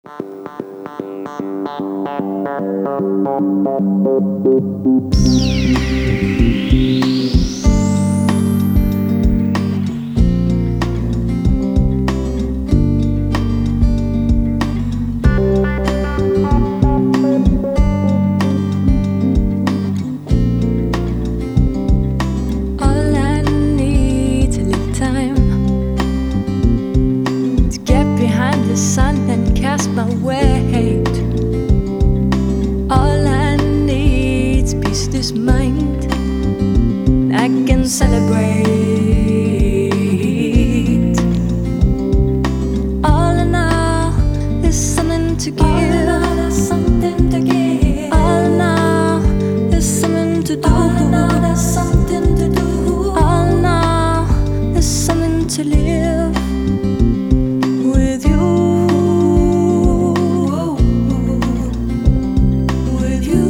All I need a little time to get behind the sun and cast my weight. All I need's peace this mind. I can celebrate. All in all, there's something to give. All in all, there's something to give. All in all, there's something to do. All in all, there's something to do. All in all, there's something to live with you. With you.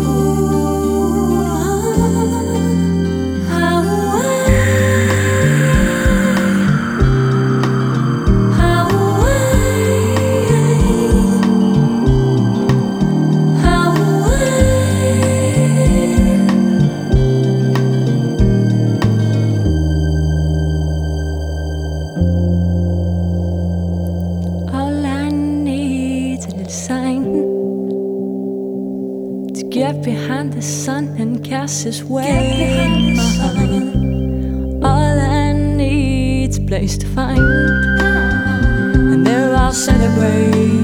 All I need is a little sign to get behind the sun and cast his weight. All I need's a place to find, and there I'll celebrate.